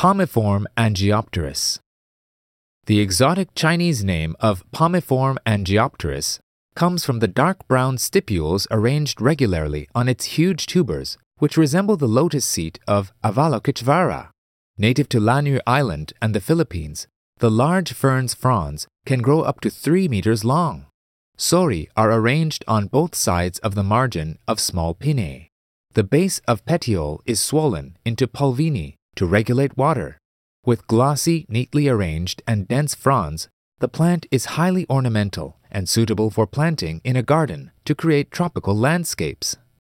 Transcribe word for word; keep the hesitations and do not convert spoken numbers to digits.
Palmiform Angiopteris. The exotic Chinese name of Palmiform Angiopteris comes from the dark brown stipules arranged regularly on its huge tubers, which resemble the lotus seat of Avalokiteshvara. Native to Lanao Island and the Philippines, the large fern's fronds can grow up to three meters long. Sori are arranged on both sides of the margin of small pinnae. The base of petiole is swollen into pulvini to regulate water. With glossy, neatly arranged, and dense fronds, the plant is highly ornamental and suitable for planting in a garden to create tropical landscapes.